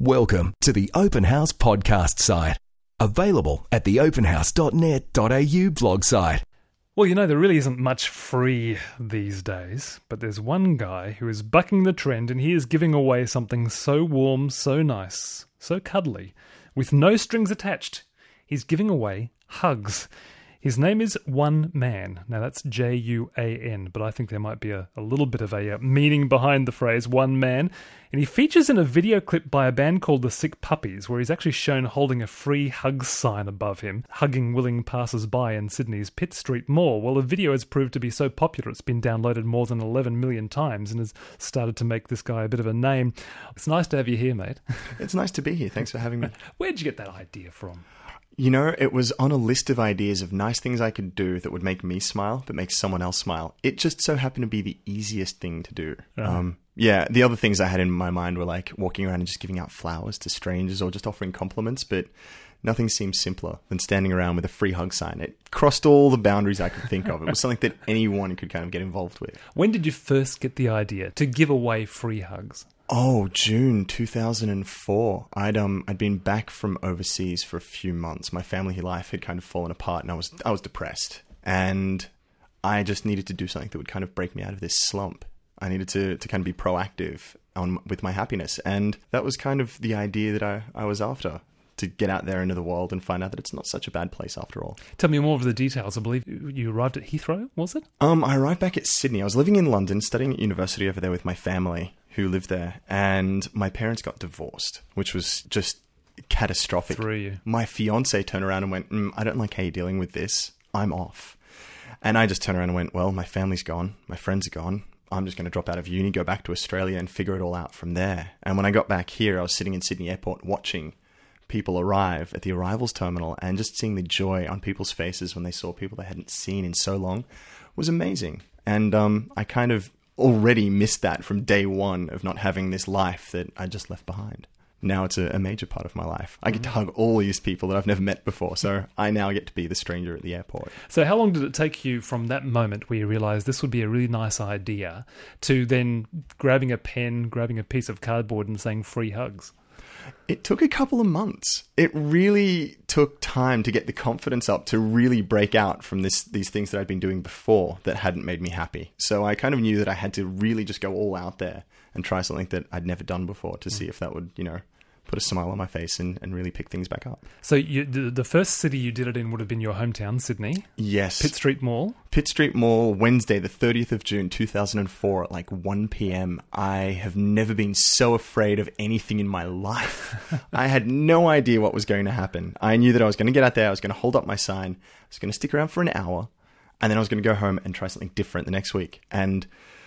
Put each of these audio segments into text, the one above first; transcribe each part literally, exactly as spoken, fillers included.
Welcome to the Open House podcast site. Available at the open house dot net dot a u blog site. Well, you know, there really isn't much free these days, but there's one guy who is bucking the trend, and he is giving away something so warm, so nice, so cuddly, with no strings attached. He's giving away hugs. His name is One Man. Now, that's J U A N, but I think there might be a, a little bit of a uh, meaning behind the phrase One Man. And he features in a video clip by a band called The Sick Puppies, where he's actually shown holding a free hugs sign above him, hugging willing passers-by in Sydney's Pitt Street Mall. Well, the video has proved to be so popular it's been downloaded more than eleven million times and has started to make this guy a bit of a name. It's nice to have you here, mate. It's nice to be here. Thanks for having me. Where'd you get that idea from? You know, it was on a list of ideas of nice things I could do that would make me smile, but make someone else smile. It just so happened to be the easiest thing to do. Uh-huh. Um, yeah, the other things I had in my mind were like walking around and just giving out flowers to strangers or just offering compliments, but nothing seemed simpler than standing around with a free hug sign. It crossed all the boundaries I could think of. It was something that anyone could kind of get involved with. When did you first get the idea to give away free hugs? Oh, June two thousand four. I'd um I'd been back from overseas for a few months. My family life had kind of fallen apart, and I was I was depressed, and I just needed to do something that would kind of break me out of this slump. I needed to to kind of be proactive on with my happiness, and that was kind of the idea that I, I was after. To get out there into the world and find out that it's not such a bad place after all. Tell me more of the details. I believe you arrived at Heathrow, was it? Um, I arrived back at Sydney. I was living in London, studying at university over there with my family who lived there, and my parents got divorced, which was just catastrophic. Through you. My fiance turned around and went, mm, I don't like how you're dealing with this. I'm off. And I just turned around and went, well, my family's gone. My friends are gone. I'm just going to drop out of uni, go back to Australia and figure it all out from there. And when I got back here, I was sitting in Sydney Airport watching people arrive at the arrivals terminal, and just seeing the joy on people's faces when they saw people they hadn't seen in so long was amazing. And um, I kind of already missed that from day one of not having this life that I just left behind. Now it's a, a major part of my life. I get to hug all these people that I've never met before, so I now get to be the stranger at the airport. So how long did it take you from that moment where you realised this would be a really nice idea to then grabbing a pen, grabbing a piece of cardboard and saying free hugs? It took a couple of months. It really took time to get the confidence up to really break out from this these things that I'd been doing before that hadn't made me happy. So I kind of knew that I had to really just go all out there and try something that I'd never done before to see if that would, you know, put a smile on my face and, and really pick things back up. So you, the, the first city you did it in would have been your hometown, Sydney? Yes. Pitt Street Mall? Pitt Street Mall, Wednesday, the thirtieth of June, two thousand four at like one p.m. I have never been so afraid of anything in my life. I had no idea what was going to happen. I knew that I was going to get out there, I was going to hold up my sign, I was going to stick around for an hour, and then I was going to go home and try something different the next week. And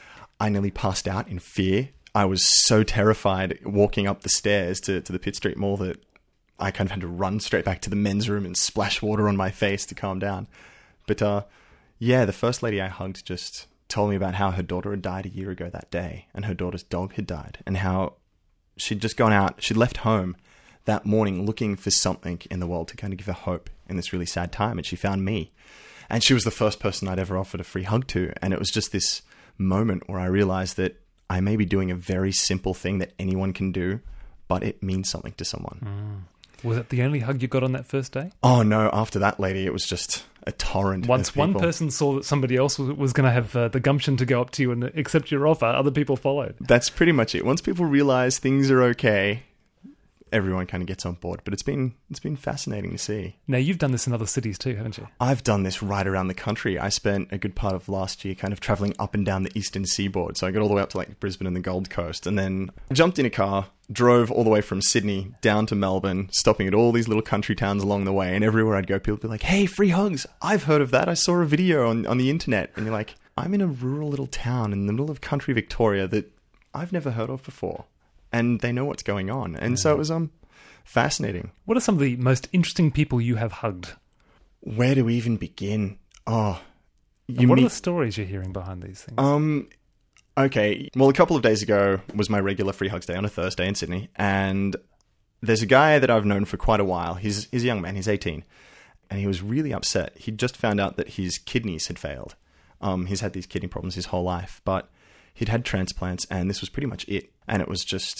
I nearly passed out in fear. I was so terrified walking up the stairs to, to the Pitt Street Mall that I kind of had to run straight back to the men's room and splash water on my face to calm down. But uh, yeah, the first lady I hugged just told me about how her daughter had died a year ago that day, and her daughter's dog had died, and how she'd just gone out, she'd left home that morning looking for something in the world to kind of give her hope in this really sad time, and she found me. And she was the first person I'd ever offered a free hug to, and it was just this moment where I realized that I may be doing a very simple thing that anyone can do, but it means something to someone. Mm. Was it the only hug you got on that first day? Oh, no. After that lady, it was just a torrent. Once one person saw that somebody else was, was going to have uh, the gumption to go up to you and accept your offer, other people followed. That's pretty much it. Once people realize things are okay, everyone kind of gets on board. But it's been it's been fascinating to see. Now, you've done this in other cities too, haven't you? I've done this right around the country. I spent a good part of last year kind of traveling up and down the eastern seaboard. So I got all the way up to like Brisbane and the Gold Coast, and then jumped in a car, drove all the way from Sydney down to Melbourne, stopping at all these little country towns along the way. And everywhere I'd go, people would be like, hey, free hugs. I've heard of that. I saw a video on, on the internet. And you're like, I'm in a rural little town in the middle of country Victoria that I've never heard of before. And they know what's going on. And so it was um fascinating. What are some of the most interesting people you have hugged? Where do we even begin? Oh, you and what meet- are the stories you're hearing behind these things? Um... Okay, well, a couple of days ago was my regular free hugs day on a Thursday in Sydney, and there's a guy that I've known for quite a while. He's, he's a young man, he's eighteen, and he was really upset. He'd just found out that his kidneys had failed. Um, he's had these kidney problems his whole life, but he'd had transplants, and this was pretty much it. And it was just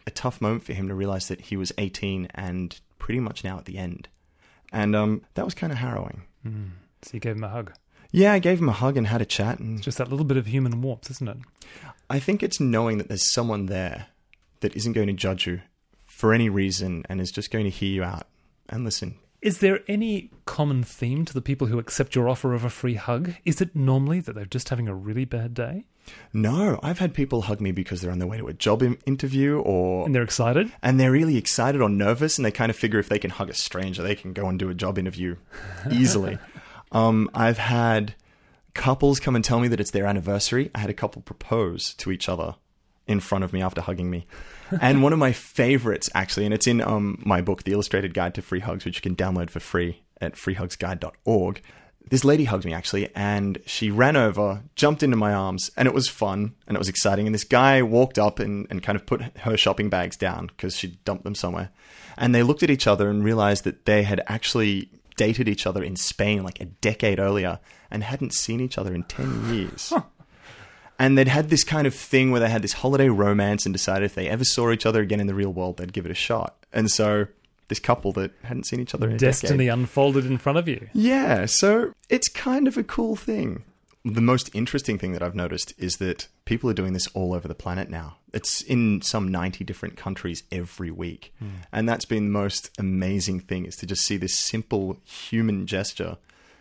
a tough moment for him to realize that he was eighteen and pretty much now at the end. And um, that was kind of harrowing. Mm. So you gave him a hug. Yeah, I gave him a hug and had a chat. And It's just that little bit of human warmth, isn't it? I think it's knowing that there's someone there that isn't going to judge you for any reason and is just going to hear you out and listen. Is there any common theme to the people who accept your offer of a free hug? Is it normally that they're just having a really bad day? No, I've had people hug me because they're on their way to a job in- interview or... And they're excited? And they're really excited or nervous, and they kind of figure if they can hug a stranger, they can go and do a job interview easily. um, I've had couples come and tell me that it's their anniversary. I had a couple propose to each other in front of me after hugging me. And one of my favorites, actually, and it's in um, my book, The Illustrated Guide to Free Hugs, which you can download for free at free hugs guide dot org. This lady hugged me, actually, and she ran over, jumped into my arms, and it was fun, and it was exciting. And this guy walked up and, and kind of put her shopping bags down because she'd dumped them somewhere. And they looked at each other and realized that they had actually dated each other in Spain like a decade earlier and hadn't seen each other in ten years. Huh. And they'd had this kind of thing where they had this holiday romance and decided if they ever saw each other again in the real world, they'd give it a shot. And so this couple that hadn't seen each other in a Destiny decade. unfolded in front of you. Yeah, so it's kind of a cool thing. The most interesting thing that I've noticed is that people are doing this all over the planet now. It's in some ninety different countries every week. Mm. And that's been the most amazing thing, is to just see this simple human gesture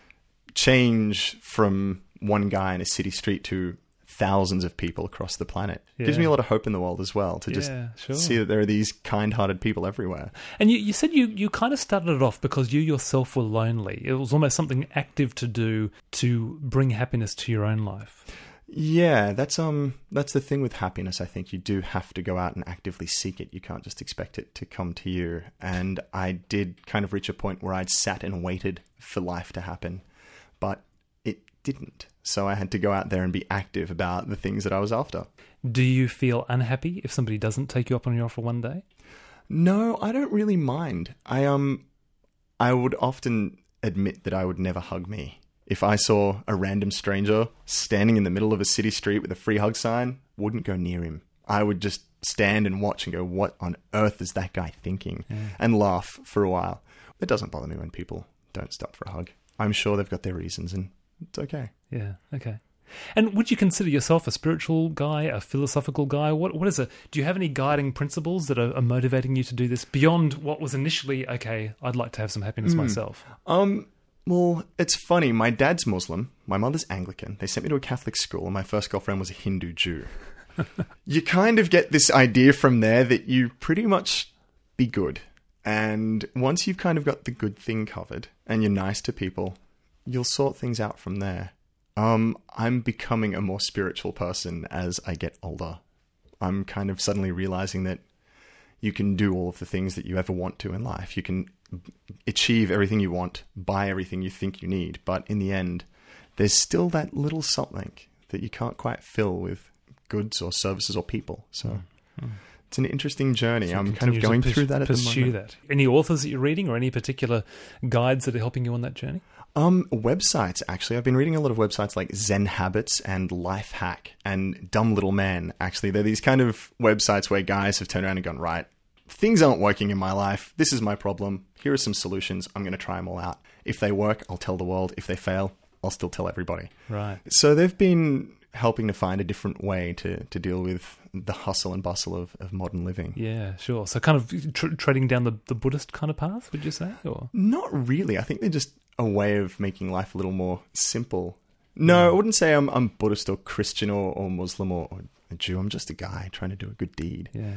change from one guy in a city street to thousands of people across the planet. Yeah. Gives me a lot of hope in the world as well, to just yeah, sure. see that there are these kind-hearted people everywhere. And you, you said you, you kind of started it off because you yourself were lonely. It was almost something active to do to bring happiness to your own life. Yeah, that's um that's the thing with happiness. I think you do have to go out and actively seek it. You can't just expect it to come to you. And I did kind of reach a point where I'd sat and waited for life to happen, but it didn't. So I had to go out there and be active about the things that I was after. Do you feel unhappy if somebody doesn't take you up on your offer one day? No, I don't really mind. I um, I would often admit that I would never hug me. If I saw a random stranger standing in the middle of a city street with a free hug sign, wouldn't go near him. I would just stand and watch and go, what on earth is that guy thinking? Yeah. And laugh for a while. It doesn't bother me when people don't stop for a hug. I'm sure they've got their reasons, and it's okay. Yeah, okay. And would you consider yourself a spiritual guy, a philosophical guy? What What is it? Do you have any guiding principles that are, are motivating you to do this beyond what was initially, okay, I'd like to have some happiness mm. myself? Um, well, it's funny. My dad's Muslim. My mother's Anglican. They sent me to a Catholic school, and my first girlfriend was a Hindu Jew. You kind of get this idea from there that you pretty much be good. And once you've kind of got the good thing covered and you're nice to people, you'll sort things out from there. Um, I'm becoming a more spiritual person as I get older. I'm kind of suddenly realizing that you can do all of the things that you ever want to in life. You can achieve everything you want, buy everything you think you need. But in the end, there's still that little something that you can't quite fill with goods or services or people. So mm-hmm. it's an interesting journey. So I'm kind of going pers- through that at the moment. Pursue that. Any authors that you're reading or any particular guides that are helping you on that journey? Um, websites, actually. I've been reading a lot of websites like Zen Habits and Life Hack and Dumb Little Man, actually. They're these kind of websites where guys have turned around and gone, right, things aren't working in my life. This is my problem. Here are some solutions. I'm going to try them all out. If they work, I'll tell the world. If they fail, I'll still tell everybody. Right. So they've been helping to find a different way to, to deal with the hustle and bustle of, of modern living. Yeah, sure. So kind of tr- treading down the, the Buddhist kind of path, would you say? Or not really. I think they're just a way of making life a little more simple. No, I wouldn't say I'm, I'm Buddhist or Christian or, or Muslim or, or a Jew. I'm just a guy trying to do a good deed. Yeah.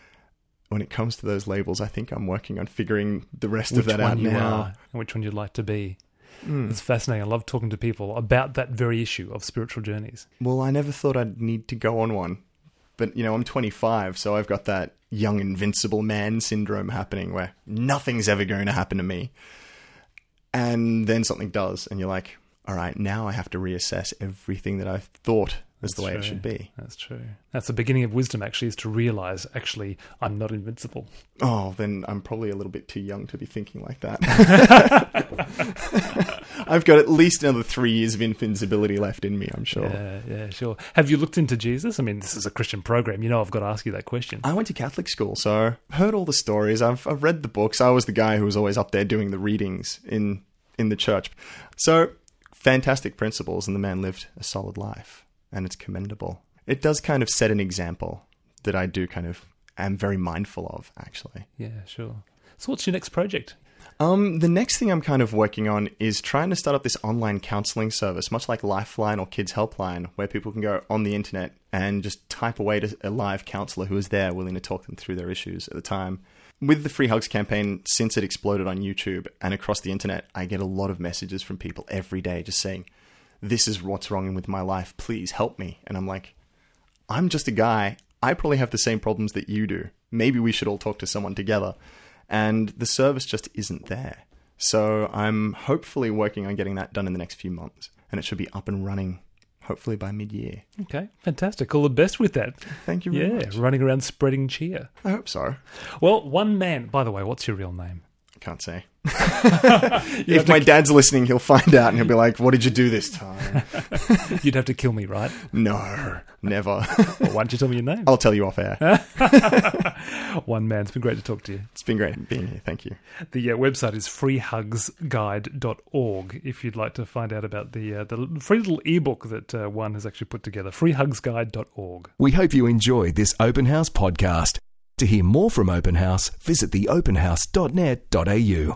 When it comes to those labels, I think I'm working on figuring the rest which of that one out you now. Are and which one you'd like to be. Mm. It's fascinating. I love talking to people about that very issue of spiritual journeys. Well, I never thought I'd need to go on one. But, you know, I'm twenty-five, so I've got that young invincible man syndrome happening where nothing's ever going to happen to me. And then something does, and you're like, all right, now I have to reassess everything that I've thought is the way true. it should be. That's true. That's the beginning of wisdom, actually, is to realize, actually, I'm not invincible. Oh, then I'm probably a little bit too young to be thinking like that. I've got at least another three years of invincibility left in me, I'm sure. Yeah, yeah, sure. Have you looked into Jesus? I mean, this is a Christian program. You know I've got to ask you that question. I went to Catholic school, so I've heard all the stories. I've, I've read the books. I was the guy who was always up there doing the readings in, in the church. So, fantastic principles, and the man lived a solid life, and it's commendable. It does kind of set an example that I do kind of am very mindful of, actually. Yeah, sure. So what's your next project? Um, the next thing I'm kind of working on is trying to start up this online counseling service, much like Lifeline or Kids Helpline, where people can go on the internet and just type away to a live counselor who is there willing to talk them through their issues at the time. With the Free Hugs campaign, since it exploded on YouTube and across the internet, I get a lot of messages from people every day just saying, this is what's wrong with my life, please help me. And I'm like, I'm just a guy. I probably have the same problems that you do. Maybe we should all talk to someone together. And the service just isn't there. So I'm hopefully working on getting that done in the next few months. And it should be up and running, hopefully by mid-year. Okay, fantastic. All the best with that. Thank you very yeah, much. Yeah, running around spreading cheer. I hope so. Well, one man... By the way, what's your real name? Can't say. If my dad's listening, he'll find out and he'll be like, what did you do this time? You'd have to kill me, right? No, never. Well, why don't you tell me your name? I'll tell you off air. One man. It's been great to talk to you. It's been great being here. Thank you. The uh, website is free hugs guide dot org if you'd like to find out about the uh, the free little ebook that uh, one has actually put together. free hugs guide dot org. We hope you enjoyed this Open House podcast. To hear more from Open House, visit the open house dot net dot a u.